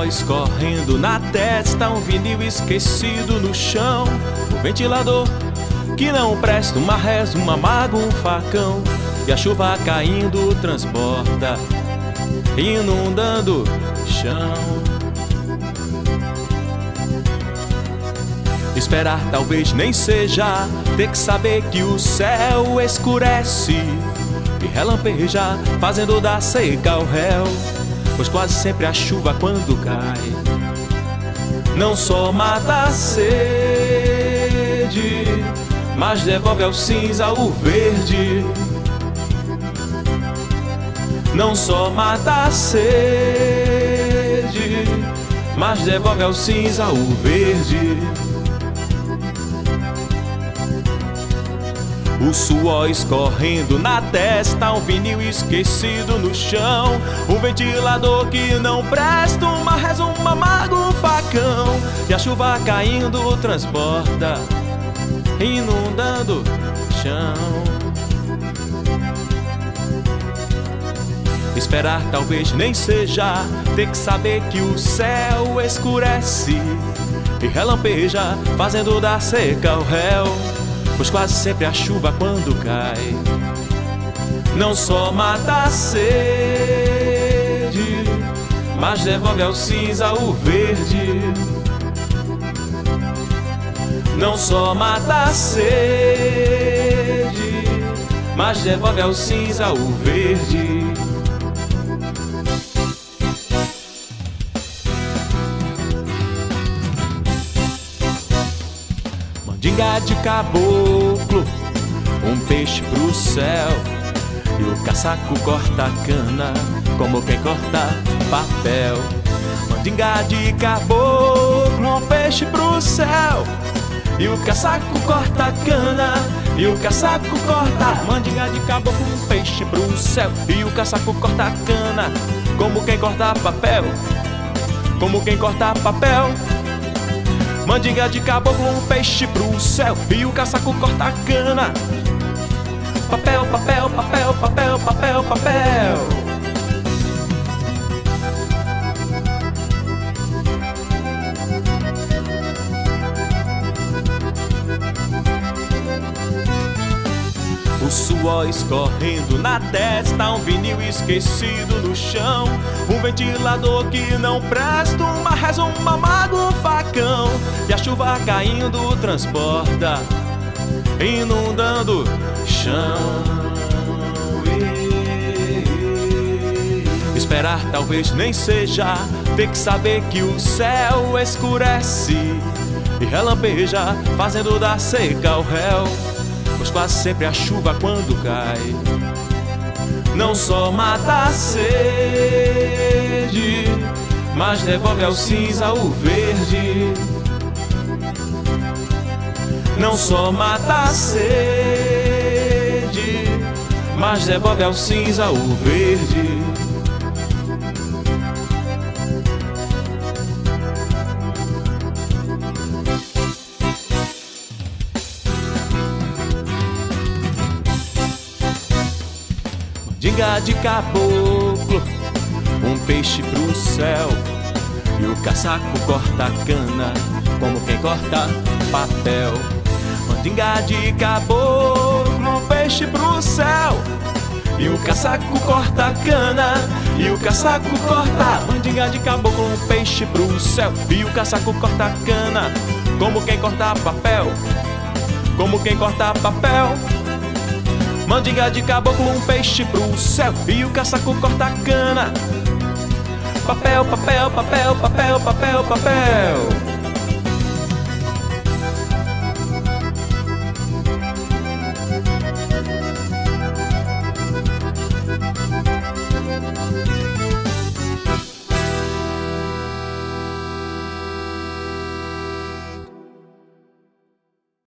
suor escorrendo na testa, um vinil esquecido no chão, o ventilador que não presta, uma reza, uma mágoa, um facão, e a chuva caindo transborda, inundando o chão. Esperar talvez nem seja, ter que saber que o céu escurece e relampeja, fazendo da seca o réu, pois quase sempre a chuva quando cai não só mata a sede, mas devolve ao cinza o verde. Não só mata a sede, mas devolve ao cinza o verde. O suor escorrendo na testa, um vinil esquecido no chão, um ventilador que não presta, uma reza, uma mágoa, um facão, e a chuva caindo transborda, inundando o chão. Esperar talvez nem seja, ter que saber que o céu escurece e relampeja, fazendo da seca o réu, pois quase sempre a chuva quando cai não só mata a sede, mas devolve ao cinza o verde. Não só mata a sede, mas devolve ao cinza o verde. Mandinga de caboclo, um peixe pro céu, e o caçaco corta cana como quem corta papel. Mandinga de caboclo, um peixe pro céu, e o caçaco corta cana, e o caçaco corta. Mandinga de caboclo, um peixe pro céu, e o caçaco corta cana como quem corta papel, como quem corta papel. Mandinga de caboclo, um peixe pro céu, e o caçaco corta cana. Papel, papel, papel, papel, papel, papel. O suor escorrendo na testa, um vinil esquecido no chão, um ventilador que não presta, uma reza, uma mágoa, um facão, e a chuva caindo transborda, inundando o chão. Esperar talvez nem seja, ter que saber que o céu escurece e relampeja, fazendo da seca o réu, pois quase sempre a chuva quando cai não só mata a sede, mas devolve ao cinza o verde. Não só mata a sede, mas devolve ao cinza o verde. Mandinga de caboclo, um peixe pro céu, e o caçaco corta cana como quem corta papel. Mandinga de caboclo, um peixe pro céu, e o caçaco corta cana, e o caçaco corta. Mandinga de caboclo, um peixe pro céu, e o caçaco corta cana como quem corta papel, como quem corta papel. Mandinga de caboclo, um peixe pro céu, e o caçaco corta cana. Papel, papel, papel, papel, papel, papel.